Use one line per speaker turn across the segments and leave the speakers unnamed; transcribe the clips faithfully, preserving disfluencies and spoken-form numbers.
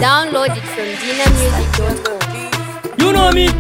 Download it from dina music dot com.
You know me.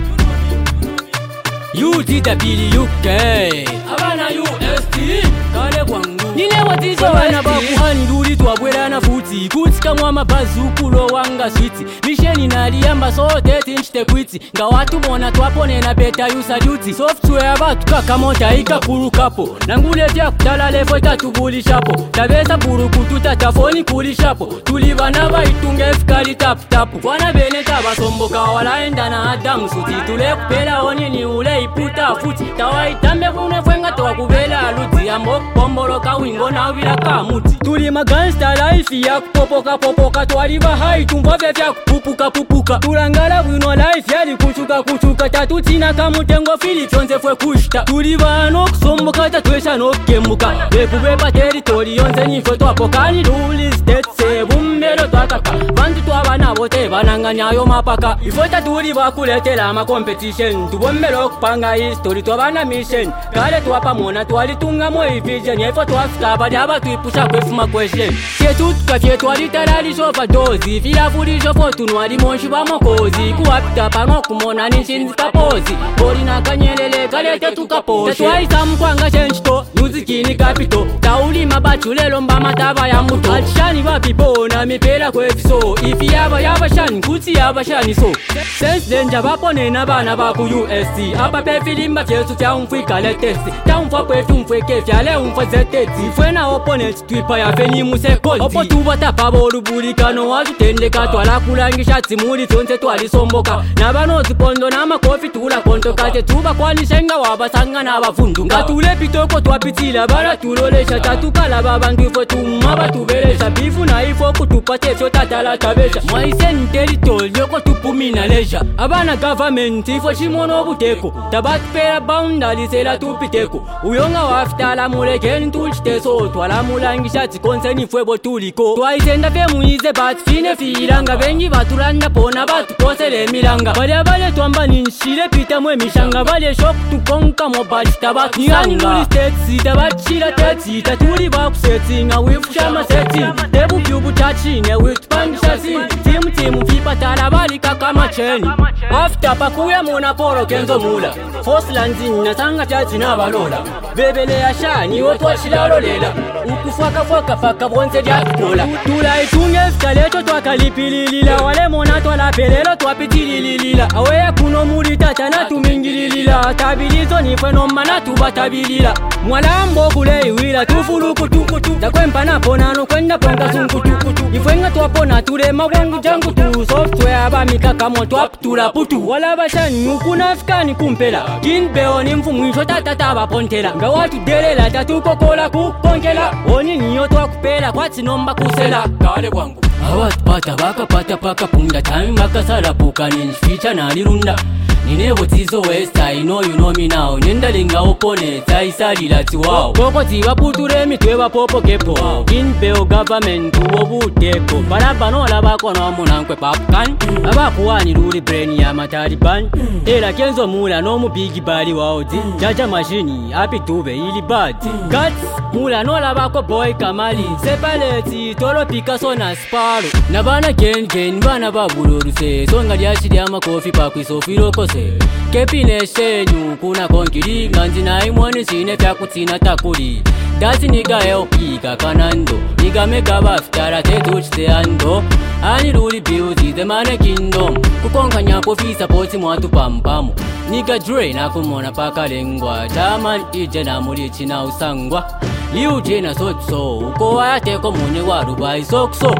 U T W U K Abana U S T Kale kwangu Nine watizo wana bakuhani Luli tuwabwela na futi Kutika mwama bazukulo wanga switi Misheni naliyamba sote tinchite kwiti Nga watu mona tuwapone na beta yu saluti Software batu kakamota ika kuru kapo Nangule vya kutala lefo itatubuli shapo Tabesa buru kututa chafoni kuli shapo Tulivana ba itunge fikali tapu tapu Wana bene taba somboka wala enda na adamu suti Tule kupela oni ni ule iputa futi Tawa itambe kune fwenga towa kubela aluti Ambo kombolo kawingo na wila kamuti Tuli magangsta life ya kupopoka popoka Tuwaliva hai tumvove vya kupupuka pupuka Tulangala wino life yali kuchuka kuchuka Tatutina kamutengo fili fyonze fwe kushta Tuliva no kusomboka tatuesha no kemuka Bepu bepa teritori yonze nifo twapokani Luli state se bumbelo twakaka Vantu twabana bote bananganyayo mapaka Ifota tuliva kuletela ma competition Tubombelo kupanga history twabana mission Kale twapa mona twalitunga mo vision Yefo twafika badi haba tuipusha kwefuma question Chetu tukafye twalitarali shofa dozi Fila fuli shofo tunuari monshi ba mokozi Kuwapita pango kumona nishinzi kapozi Bori na kanyelele kalete tukaposhi Tetuwaisa mkwanga shenchito Muzikini kapito Tauli mabachu lelo mba mataba ya muto Atishani wapipo na mipela kwefiso Ifi yaba yaba shani kuti yaba shani so Sense denja bapone na bana baku U S T Apa pe filimba fyesu fya umfwika le testi Ta umfwa kwefi umfweke fya le umfwa zeteti Fwe na opponent twipa ya feni musekolti Opo tuba tapa bolu bulikano watu tendeka Twala kulangisha timuli tonse twali somboka Na bano zipondo na makofi tula konto kate Tuba kwa nishenga wabasanga na wafundu Nga tule pitoko twapitila bara tulolesha Tatukala babangu ifo tumaba tubelesha Bifu na ifo kutupate fyo tatala tabesha Mwaise nteritol yoko tupumina leisha Abana government ifo shimono buteko Tabatu pera boundary sela tupiteko Uyonga wafitala mulekeni tulchiteso Twala mulangisha tikonseni fwebo tuliko Twaisenda fe muize bat fine filanga Vengi baturanda pona batu posele milanga Bale bale twamba ninshile pita mwe mishanga Bale shok tukonka mobali tabatu Niyani nuli state sita bachila teti Tatuli baku settinga wifusha setting Tebu byubu tachine witupangisha zini Timu timu vipa talabali kakama cheni After pakuya muna poro kenzo mula Foslanzini nasanga tati na balola Bebele ya shani otwa shilalo lela Ukufwaka fwaka faka bonse dia kutola Tula itunge fkalecho twakalipililila Wale mona twala pelelo twapitililila Awea kuno muri tata na tumingililila Tabilizo nifwe noma na tubatabilila Mwala mbokule iwila tufuluku tukutu Takwempa na ponano kwenda ponga zungutukutu Ifwenga twapona tulema wangu jangu tu Software abamika kamo twaptula putu Wala bashani ukuna fikani kumpela Kinbeo ni mfu mwisho tatata bapontela Nga watu delela tatukokola kuponkela Oni niyo twakupela kwa tinomba kusela Kale kwangu Awatu pata baka pata paka punda Time maka sarapuka ninficha na lirunda Ninebo tizo west I know you know me now Nendalinga opponent I sari lati wow Koko tiwa puture mitweba popo kepo Kinbeo government uobu teko Baraba no labako no munankwe papkan Abakuwani luli brain ya mataliban Ela kenzo mula no mu bigi bali waodi Jaja machini api tube ili bad Guts mula no labako boy kamali Sepaleti tolo Picasso na Sparo Nabana gen gen bana babuloruse Songa liashidi ama kofi pakwisofiro kose Kepine shenyu kuna konkiri Nganzi na imwani sine fya kutina takuli Dati niga L P kakanando Niga mega bafitara tetuchite ando Ani luli beauty the mane kingdom Kukonga nyapo fisa poti mwatu pampamu Niga Dre na kumona paka lengwa Chaman ije na mulichi na usangwa Liu jena sotso Uko wayateko mune warubai sokso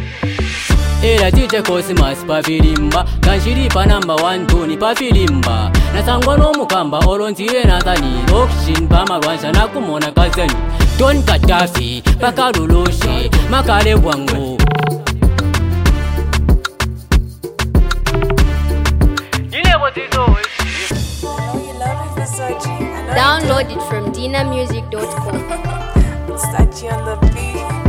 Ela tiche kosi masi pa filimba Kanshiri pa number one two ni pa filimba Nasangwa no mukamba olonzire nathani Okshin pa marwansha na kumona kazeni Don Katafi, pakaruloshe, makale wangu
Download it from dina music dot com.
Sachi on the beat.